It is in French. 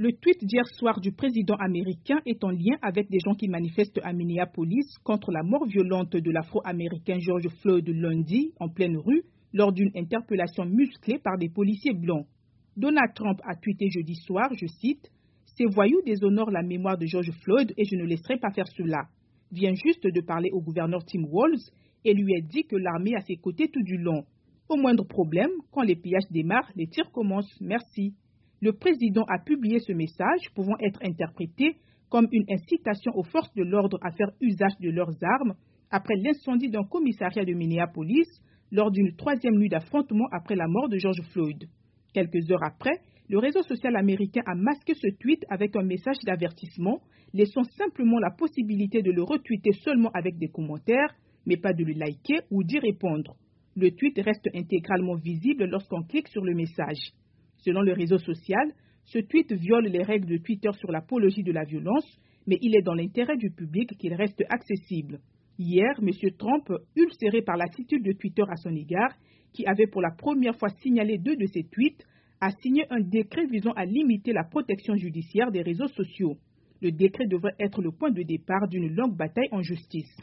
Le tweet d'hier soir du président américain est en lien avec des gens qui manifestent à Minneapolis contre la mort violente de l'Afro-Américain George Floyd lundi en pleine rue lors d'une interpellation musclée par des policiers blancs. Donald Trump a tweeté jeudi soir, je cite, « Ces voyous déshonorent la mémoire de George Floyd et je ne laisserai pas faire cela. » Vient juste de parler au gouverneur Tim Walz et lui a dit que l'armée est à ses côtés tout du long. Au moindre problème, quand les pillages démarrent, les tirs commencent. Merci. Le président a publié ce message pouvant être interprété comme une incitation aux forces de l'ordre à faire usage de leurs armes après l'incendie d'un commissariat de Minneapolis lors d'une troisième nuit d'affrontement après la mort de George Floyd. Quelques heures après, le réseau social américain a masqué ce tweet avec un message d'avertissement, laissant simplement la possibilité de le retweeter seulement avec des commentaires, mais pas de le liker ou d'y répondre. Le tweet reste intégralement visible lorsqu'on clique sur le message. Selon le réseau social, ce tweet viole les règles de Twitter sur l'apologie de la violence, mais il est dans l'intérêt du public qu'il reste accessible. Hier, M. Trump, ulcéré par l'attitude de Twitter à son égard, qui avait pour la première fois signalé 2 de ses tweets, a signé un décret visant à limiter la protection judiciaire des réseaux sociaux. Le décret devrait être le point de départ d'une longue bataille en justice.